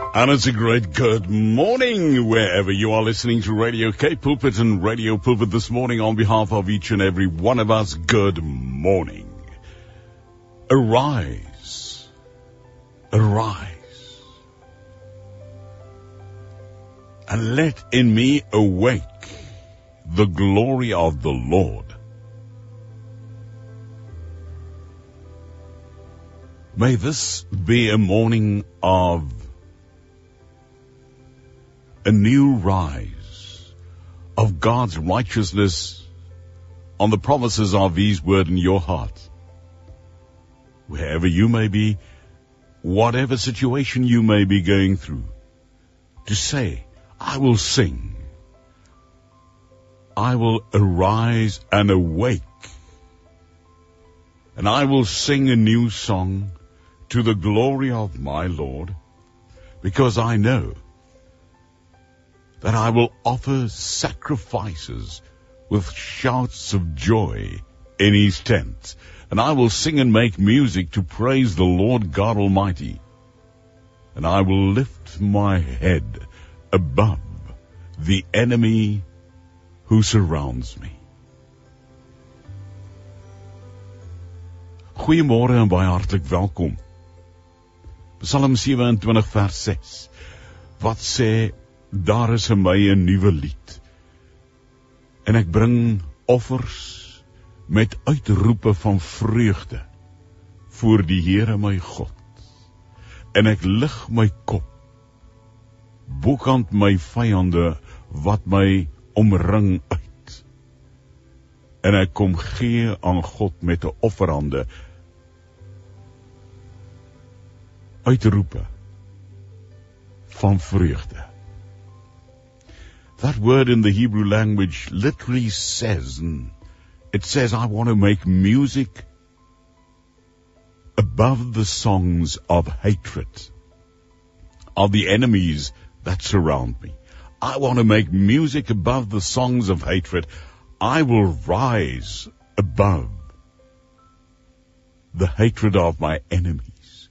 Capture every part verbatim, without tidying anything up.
And it's a great good morning wherever you are listening to Radio K Pulpit and Radio Pulpit this morning. On behalf of each and every one of us, good morning. Arise, arise, and let in me awake the glory of the Lord. May this be a morning of a new rise of God's righteousness on the promises of His word in your heart. Wherever you may be, whatever situation you may be going through, to say, I will sing. I will arise and awake. And I will sing a new song to the glory of my Lord, because I know that I will offer sacrifices with shouts of joy in His tent. And I will sing and make music to praise the Lord God Almighty. And I will lift my head above the enemy who surrounds me. Goeiemôre en baie hartlik welkom. Psalm sewe-en-twintig vers ses, wat sê, daar is in my 'n nuwe lied, en ek bring offers met uitroepe van vreugde voor die Here my God, en ek lig my kop bokant my vyande wat my omring uit, en ek kom gee aan God met 'n offerande uitroepe van vreugde. That word in the Hebrew language literally says, and it says, I want to make music above the songs of hatred, of the enemies that surround me. I want to make music above the songs of hatred. I will rise above the hatred of my enemies.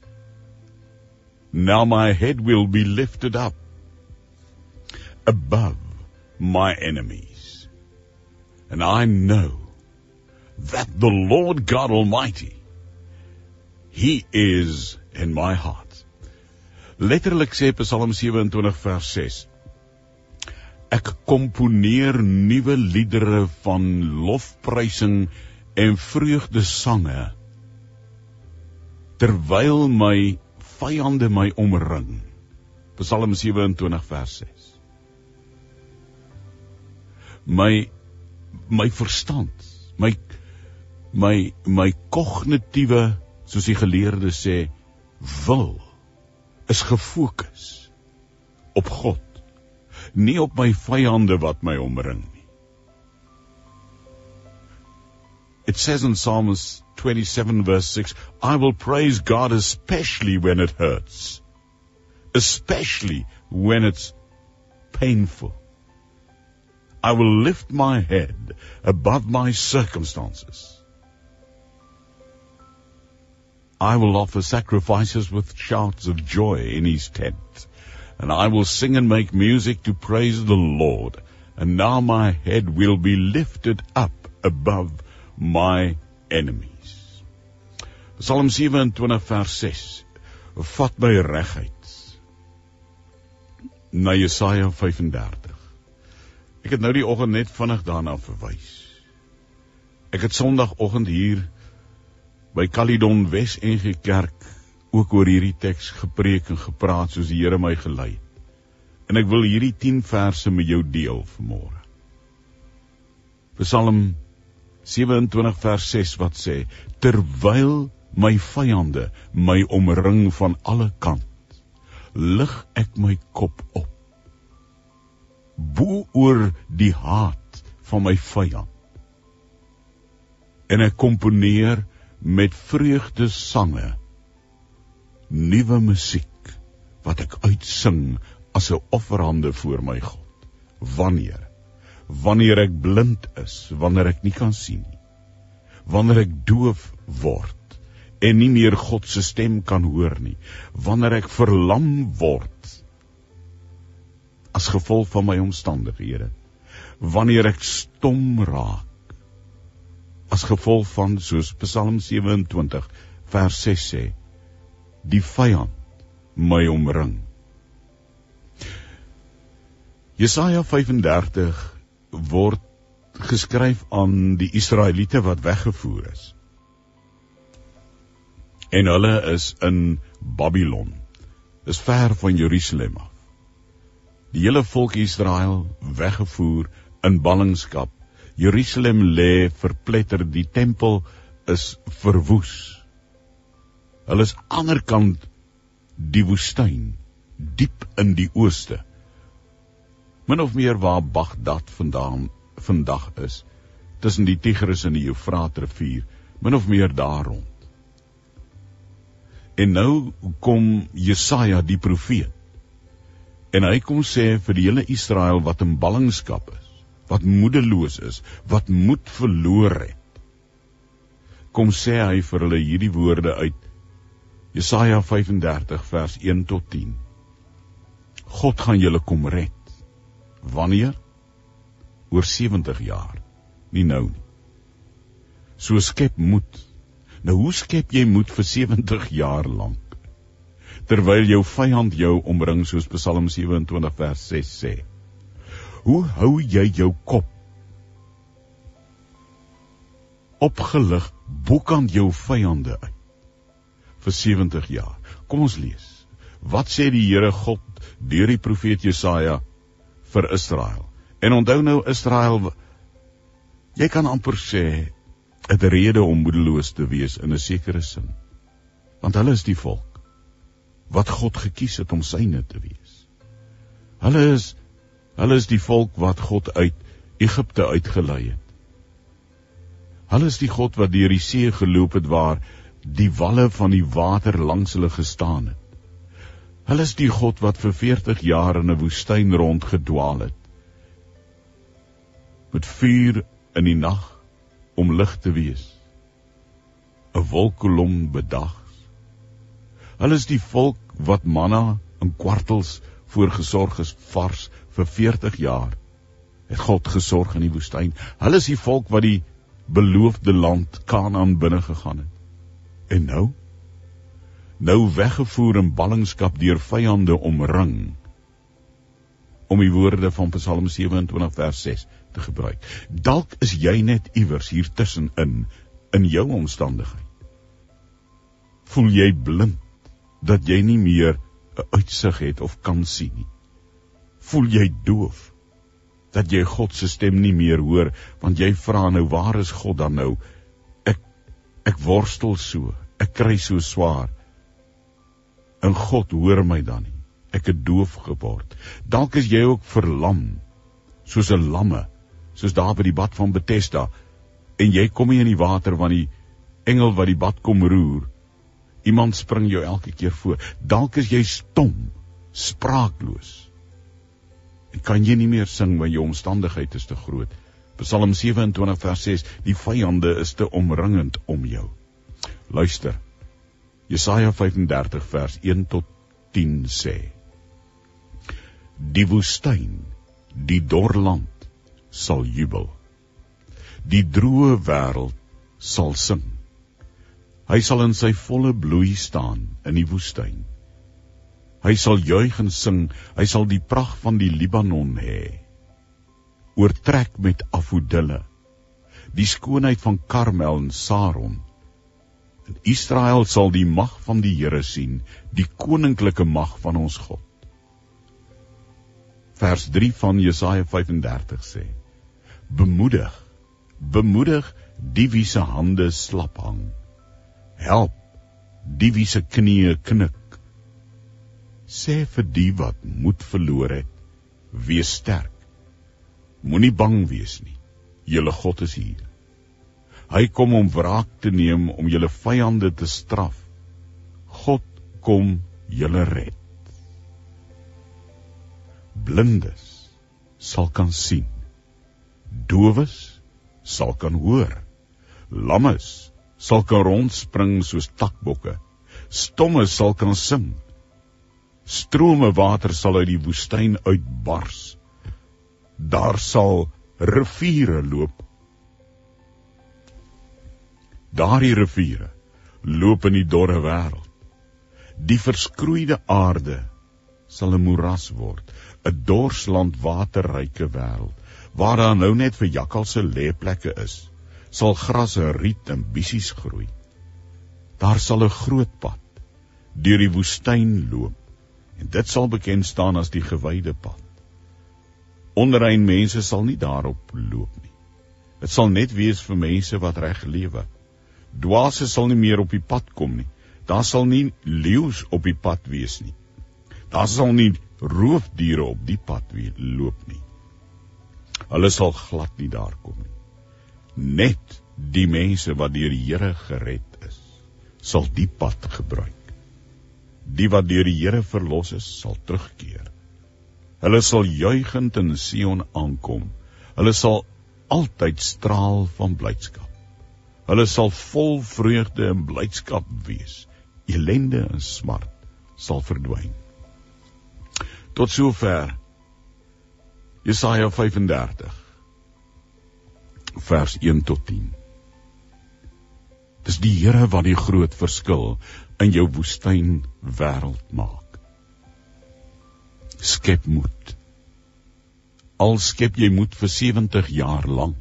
Now my head will be lifted up above my enemies. And I know that the Lord God Almighty, He is in my heart. Letterlik sê Psalm sewe-en-twintig vers ses, ek komponeer nuwe liedere van lofprysing en vreugdesange, terwyl my vyande my omring. Psalm sewe-en-twintig vers ses. My, my verstand, my, my, my kognitiewe, soos die geleerde sê, wil, is gefokus op God, nie op my vyande wat my omring nie. It says in Psalms twenty-seven verse six, I will praise God especially when it hurts, especially when it's painful. I will lift my head above my circumstances. I will offer sacrifices with shouts of joy in His tent, and I will sing and make music to praise the Lord. And now my head will be lifted up above my enemies. Psalm sewe-en-twintig vers ses, vat my reguit na Jesaja vyf-en-dertig. Ek het nou die oggend net vinnig daarna verwys. Ek het sondagoggend hier by Caledon Wes N G Kerk ook oor hierdie teks gepreek en gepraat soos die Here my gelei het. En ek wil hierdie tien verse met jou deel vanmôre. Psalm sewe-en-twintig vers ses wat sê, terwyl my vyande my omring van alle kant, lig ek my kop op, bo oor die haat van my vyand, en ek komponeer met vreugdesange nuwe musiek wat ek uitsing as 'n offerande voor my God. Wanneer? Wanneer ek blind is, wanneer ek nie kan sien nie, wanneer ek doof word en nie meer God se stem kan hoor nie, wanneer ek verlam word as gevolg van my omstandighede, wanneer ek stom raak, as gevolg van, soos Psalm sewe-en-twintig, vers ses sê, die vyand my omring. Jesaja vyf-en-dertig word geskryf aan die Israeliete wat weggevoer is. En hulle is in Babylon, is ver van Jerusalem af. Die hele volk Israel weggevoer in ballingskap. Jerusalem lê verpletter, die tempel is verwoes. Hulle is aanderkant die woestyn, diep in die ooste. Min of meer waar Bagdad vandaan vandag is, tussen die Tigris en die Eufraat rivier, min of meer daar rond. En nou kom Jesaja die profeet, en hy kom sê vir die hele Israel wat in ballingskap is, wat moedeloos is, wat moed verloor het, kom sê hy vir hulle hierdie woorde uit Jesaja vyf-en-dertig vers een tot tien. God gaan julle kom red. Wanneer? Oor sewentig jaar, nie nou nie. So skep moed. Nou hoe skep jy moed vir sewentig jaar lang? Terwyl jou vyand jou omring, soos Psalm sewe-en-twintig vers ses sê. Hoe hou jy jou kop opgelig bokant jou vyande uit vir sewentig jaar? Kom ons lees. Wat sê die Here God deur die profeet Jesaja vir Israel? En onthou nou Israel, jy kan amper sê, het rede om moedeloos te wees in 'n sekere sin. Want hulle is die volk wat God gekies het om syne te wees. Hulle is, hulle is die volk wat God uit Egipte uitgelei het. Hulle is die God wat deur die see geloop het waar die walle van die water langs hulle gestaan het. Hulle is die God wat vir veertig jaar in 'n woestyn rondgedwaal het. Met vuur in die nag om lig te wees. 'n wolkkolom bedags. Hulle is die volk wat manna in kwartels voorgesorg is, vars vir veertig jaar. Het God gesorg in die woestyn. Hulle is die volk wat die beloofde land Kanaan binne gegaan het. En nou? Nou weggevoer in ballingskap deur vyande omring, om die woorde van Psalm sewe-en-twintig vers ses te gebruik. Dalk is jy net iewers hier tussenin, in jou omstandigheid. Voel jy blind, dat jy nie meer 'n uitsig het of kan sien nie? Voel jy doof, dat jy God se stem nie meer hoor, want jy vra nou, waar is God dan nou? Ek, ek worstel so, ek kry so swaar, en God hoor my dan nie. Ek het doof geword. Dalk is jy ook verlam, soos 'n lamme, soos daar by die bad van Bethesda, en jy kom nie in die water, want die engel wat die bad kom roer, iemand spring jou elke keer voor. Dalk is jy stom, spraakloos, en kan jy nie meer sing, want jou omstandigheid is te groot. Psalm sewe-en-twintig vers ses, die vyande is te omringend om jou. Luister, Jesaja vyf-en-dertig vers een tot tien sê, die woestyn, die dorland, sal jubel. Die droë wêreld sal sing. Hy sal in sy volle bloei staan in die woestyn. Hy sal juig en sing, hy sal die pragt van die Libanon hê. Oortrek met afodille, die skoonheid van Karmel en Saron. En Israel sal die mag van die Here sien, die koninklike mag van ons God. Vers drie van Jesaja vyf-en-dertig sê, bemoedig, bemoedig die wie se hande slap hang. Help die wie se knieë knik. Sê vir die wat moed verloor het, wees sterk. Moenie bang wees nie, julle God is hier. Hy kom om wraak te neem, om julle vyande te straf. God kom julle red. Blindes sal kan sien, dowes sal kan hoor, lammes sal kan rondspring soos takbokke, stommes sal kan sing, Strome water sal uit die woestyn uitbars. Daar sal riviere loop. Daardie riviere loop in die dorre wêreld. Die verskroeide aarde sal 'n moeras word, 'n dorsland waterryke wêreld, waar daar nou net vir jakkalse lêplekke is, sal gras en riet en bissies groei. Daar sal 'n groot pad deur die woestyn loop, en dit sal bekend staan as die gewyde pad. Onrein mense sal nie daarop loop nie. Dit sal net wees vir mense wat reg lewe. Dwaase sal nie meer op die pad kom nie. Daar sal nie leeu's op die pad wees nie. Daar sal nie roofdiere op die pad loop nie. Hulle sal glad nie daar kom nie. Net die mense wat deur die Here gered is, sal die pad gebruik. Die wat deur die Here verlos is, sal terugkeer. Hulle sal juigend in Sion aankom. Hulle sal altyd straal van blydskap. Hulle sal vol vreugde en blydskap wees. Ellende en smart sal verdwyn. Tot sover Jesaja vyf en dertig, vers een tot tien. Dis die Here wat die groot verskil in jou woestyn wêreld maak. Skep moed. Al skep jy moed vir sewentig jaar lank.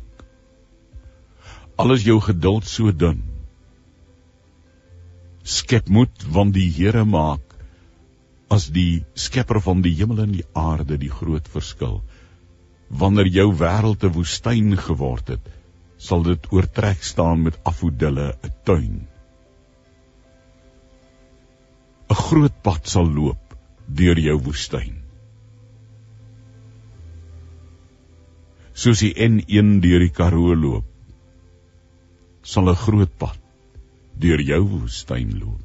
Al is jou geduld so dun. Skep moed, want die Here maak as die skepper van die hemel en die aarde die groot verskil. Wanneer jou wêreld 'n woestyn geword het, sal dit oortrek staan met afodille, 'n tuin. 'n Groot pad sal loop deur jou woestyn. Soos die N een deur die Karoo loop, sal 'n groot pad deur jou woestyn loop.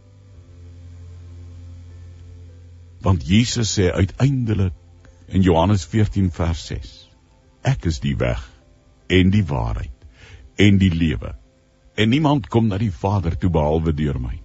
Want Jesus sê uiteindelik in Johannes veertien vers ses, ek is die weg en die waarheid en die lewe, en niemand kom na die Vader toe behalwe deur my.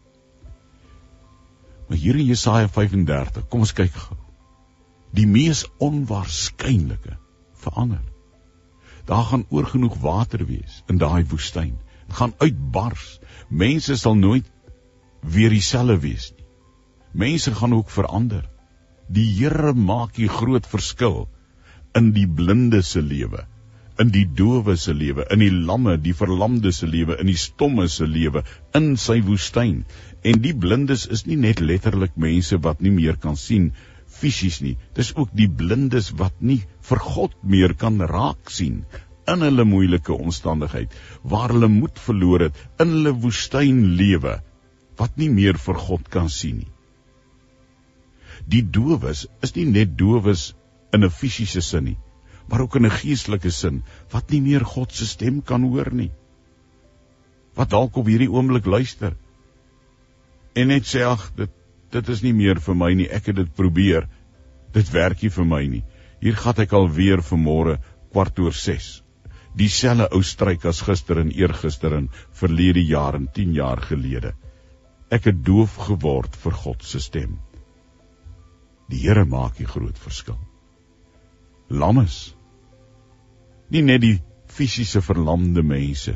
Maar hier in Jesaja vyf en dertig, kom ons kyk gou, die mees onwaarskynlike verander. Daar gaan oorgenoeg water wees in daai woestyn. Dit gaan uitbars. Mense sal nooit weer dieselfde wees nie. Mense gaan ook verander. Die Here maak die groot verskil in die blinde se lewe, in die dowe se lewe, in die lamme, die verlamde se lewe, in die stomme se lewe, in sy woestyn. En die blindes is nie net letterlik mense wat nie meer kan sien, fisies nie. Dis ook die blindes wat nie vir God meer kan raak sien, in hulle moeilike omstandigheid, waar hulle moed verloor het, in hulle woestyn lewe, wat nie meer vir God kan sien nie. Die dowes is nie net dowes in 'n fisiese sin nie, maar ook in 'n geestelike sin, wat nie meer God se stem kan hoor nie. Wat dalk op hierdie oomblik luister, en net sê, ag, dit, dit is nie meer vir my nie, ek het dit probeer, dit werk nie vir my nie. Hier gaan ek alweer vanmôre, kwart oor ses, dieselfde ou struik as gister en eergister en verlede jaar en tien jaar gelede. Ek het doof geword vir God se stem. Die Here maak die groot verskil. Lammes, nie net die fisiese verlamde mense,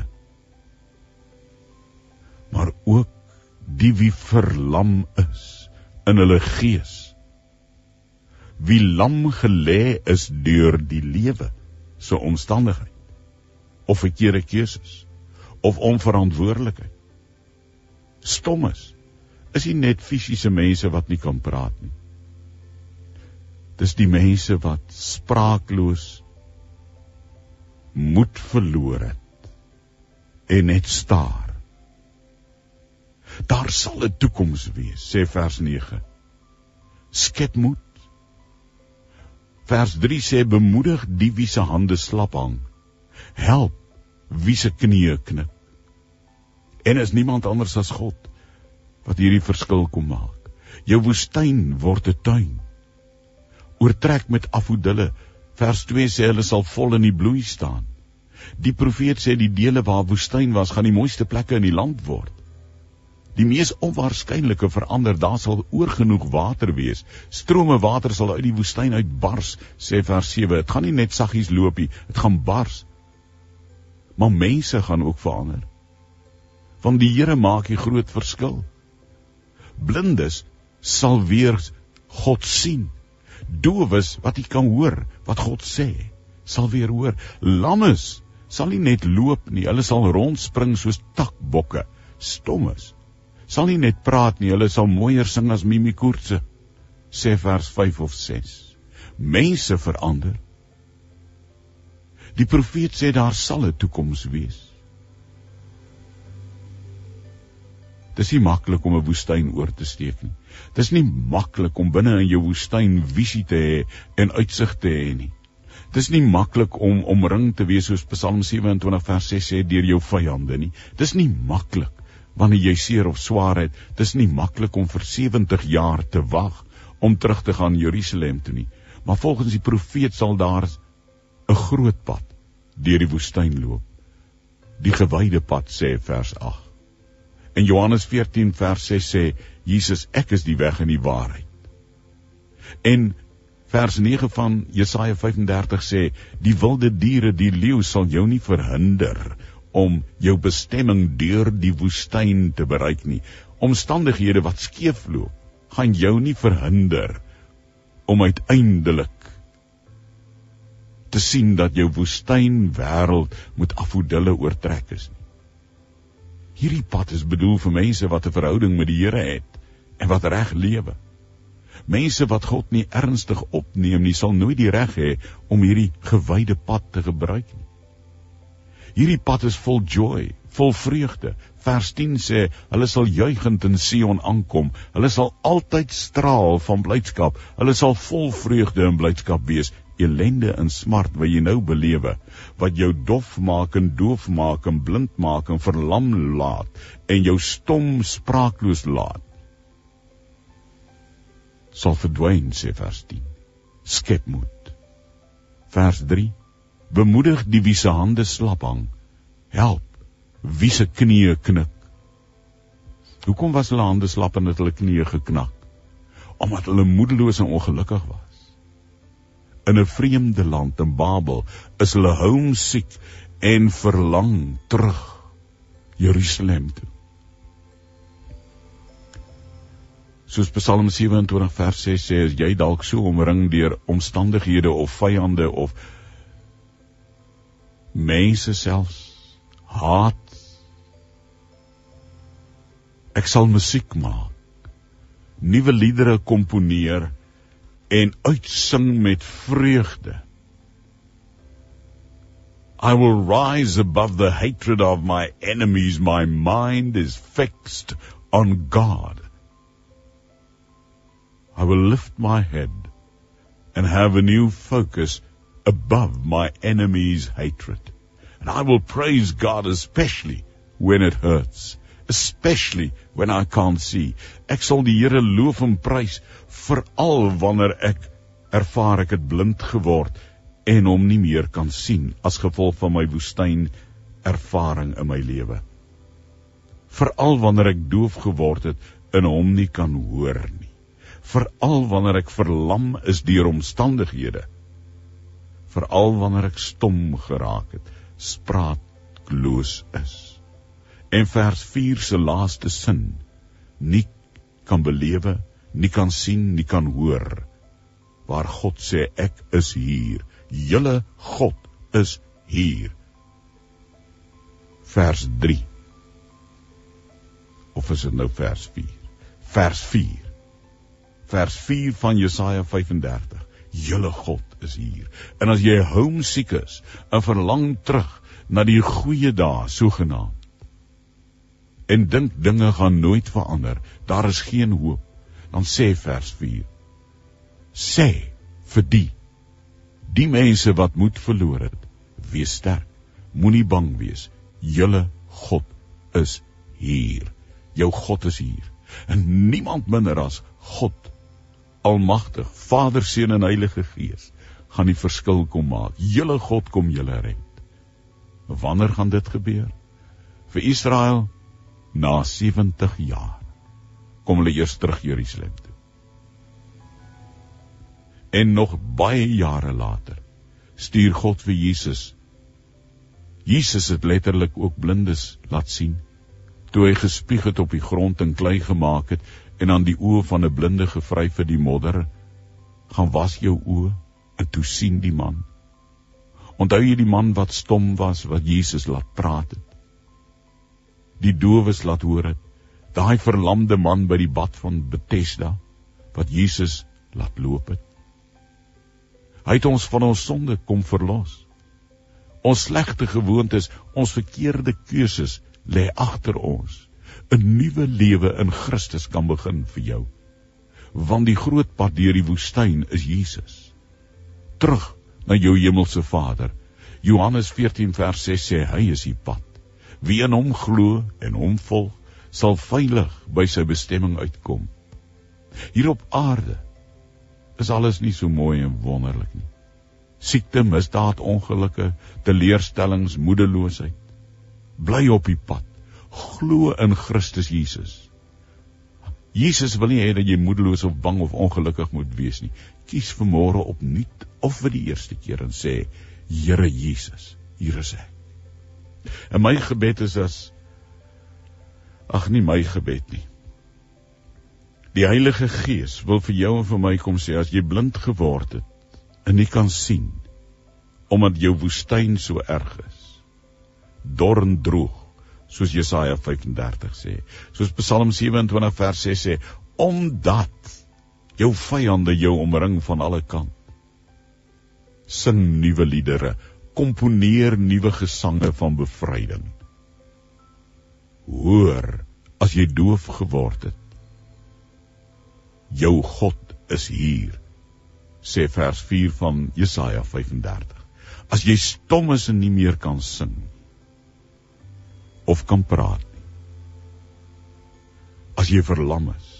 maar ook die wie verlam is in hulle gees, wie lam gelê is deur die lewe se omstandigheid, of verkeerde keuses, of onverantwoordelikheid. Stommes is nie net fisiese mense wat nie kan praat nie. Dis die mense wat spraakloos moed verloor het en net staar. Daar sal 'n toekoms wees, sê vers nege. Skep moed. Vers drie sê, bemoedig die wie se hande slap hang. Help wie se knieë knik. En is niemand anders as God wat hierdie verskil kom maak. Jou woestyn word 'n tuin. Oortrek met afodille. Vers twee sê, hulle sal vol in die bloei staan. Die profeet sê, die dele waar woestyn was, gaan die mooiste plekke in die land word. Die mees onwaarskynlike verander, daar sal oorgenoeg water wees. Strome water sal uit die woestyn uitbars, sê vers sewe. Het gaan nie net saggies loop nie, het gaan bars. Maar mense gaan ook verander. Want die Here maak die groot verskil. Blindes sal weer God sien. Dowes wat hy kan hoor, wat God sê, sal weer hoor. Lammes sal nie net loop nie, hulle sal rondspring soos takbokke. Stommes sal nie net praat nie, hulle sal mooier sing as Mimi Koortse, sê vers vyf of ses. Mense verander. Die profeet sê daar sal 'n toekoms wees. Dis nie maklik om 'n woestyn oor te steek nie. Dis nie maklik om binne in jou woestyn visie te hê en uitsig te hê nie. Dis nie maklik om omring te wees soos Psalm sewe en twintig vers ses sê deur jou vyande nie. Dis nie maklik wanneer jy seer of swaar het. Dis nie maklik om vir sewentig jaar te wag om terug te gaan Jerusalem toe nie. Maar volgens die profeet sal daar 'n groot pad deur die woestyn loop. Die gewyde pad, sê vers agt. In Johannes veertien vers ses sê Jesus, ek is die weg en die waarheid. En vers nege van Jesaja vyf en dertig sê, die wilde diere, die leeu sal jou nie verhinder om jou bestemming deur die woestyn te bereik nie. Omstandighede wat skeefloop, gaan jou nie verhinder om uiteindelik te sien dat jou woestyn wêreld met afgodille oortrek is nie. Hierdie pad is bedoel vir mense wat 'n verhouding met die Here het en wat reg lewe. Mense wat God nie ernstig opneem nie, sal nooit die reg hê om hierdie gewyde pad te gebruik nie. Hierdie pad is vol joy, vol vreugde. Vers tien sê, hulle sal juigend in Sion aankom. Hulle sal altyd straal van blydskap. Hulle sal vol vreugde en blydskap wees. Ellende en smart wat jy nou belewe, wat jou dof maak en doof maak en blind maak en verlam laat en jou stom spraakloos laat, sal verdwyn, sê vers tien. Skep moed. Vers drie, bemoedig die wie se hande slap hang, help wie se knieë knik. Hoekom was hulle hande slap en het hulle knieë geknak? Omdat hulle moedeloos en ongelukkig was. In 'n vreemde land in Babel is hulle homesick en verlang terug Jerusalem toe. Soos Psalm sewe en twintig vers ses sê, is jy dalk so omring deur omstandighede of vyande of mense selfs, haat. Ek sal musiek maak, nuwe liedere komponeer en uitsing met vreugde. I will rise above the hatred of my enemies. My mind is fixed on God. I will lift my head and have a new focus above my enemies' hatred. And I will praise God especially when it hurts, especially when I can't see. Ek sal die Here loof en prys, veral wanneer ek ervaar ek het blind geword en hom nie meer kan sien as gevolg van my woestyn ervaring in my lewe. Veral wanneer ek doof geword het en hom nie kan hoor nie. Veral wanneer ek verlam is deur omstandighede. Veral wanneer ek stom geraak het, spraakloos is. En vers vier se laaste sin, nie kan belewe, nie kan sien, nie kan hoor, waar God sê, ek is hier, julle God is hier. Vers drie, of is dit nou vers vier? Vers vier, vers vier van Jesaja vyf en dertig, julle God is hier. En as jy homesick is, en verlang terug na die goeie dae, sogenaamd, en dink dinge gaan nooit verander, daar is geen hoop, dan sê vers vier, sê vir die, die mense wat moed verloor het, wees sterk, moenie bang wees, julle God is hier, jou God is hier, en niemand minder as God, almagtig, Vader, Seun en Heilige Gees, gaan die verskil kom maak, julle God kom julle red. Wanneer gaan dit gebeur? Vir Israel, na sewentig jaar, kom hulle eers terug Jerusalem toe. En nog baie jare later, stuur God vir Jesus. Jesus het letterlik ook blindes laat sien, toe hy gespieg het op die grond en klei gemaak het, en aan die oë van 'n blinde gevryf vir die modder, gaan was jou oë, en toe sien die man. Onthou jy die man wat stom was, wat Jesus laat praat het? Die dowes laat hoor het, daai verlamde man by die bad van Bethesda, wat Jesus laat loop het. Hy het ons van ons sonde kom verlos. Ons slegte gewoontes, ons verkeerde keuses, lê agter ons. 'n Nuwe lewe in Christus kan begin vir jou. Want die groot pad deur die woestyn is Jesus. Terug na jou hemelse Vader. Johannes veertien vers ses sê, hy is die pad. Wie in hom glo en hom volg, sal veilig by sy bestemming uitkom. Hier op aarde is alles nie so mooi en wonderlik nie. Siekte, misdaad, ongelukke, teleurstellings, moedeloosheid. Bly op die pad. Glo in Christus Jesus. Jesus wil nie hê dat jy moedeloos of bang of ongelukkig moet wees nie. Kies vanmôre opnuut of vir die eerste keer en sê, Here Jesus, hier is ek. En my gebed is as, ag nie my gebed nie. Die Heilige Gees wil vir jou en vir my kom sê, as jy blind geword het, en nie kan sien, omdat jou woestyn so erg is, dorn droog, soos Jesaja vyf-en-dertig sê, soos Psalm sewe-en-twintig vers ses sê, omdat jou vyande jou omring van alle kant. Sing nuwe liedere, komponeer nuwe gesange van bevryding. Hoor, as jy doof geword het, jou God is hier, sê vers vier van Jesaja vyf-en-dertig. As jy stom is en nie meer kan sing, of kan praat nie, as jy verlam is,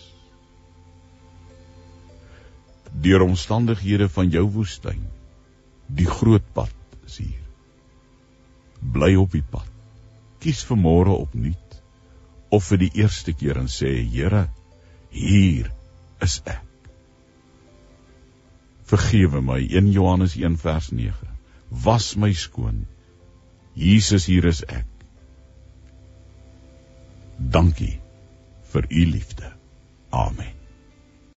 deur omstandighede van jou woestyn, die groot pad is hier. Bly op die pad. Kies vanmôre opnuut, of vir die eerste keer en sê, Here, hier is ek. Vergewe my, een Johannes een vers nege. Was my skoon. Jesus, hier is ek. Dankie vir u liefde. Amen.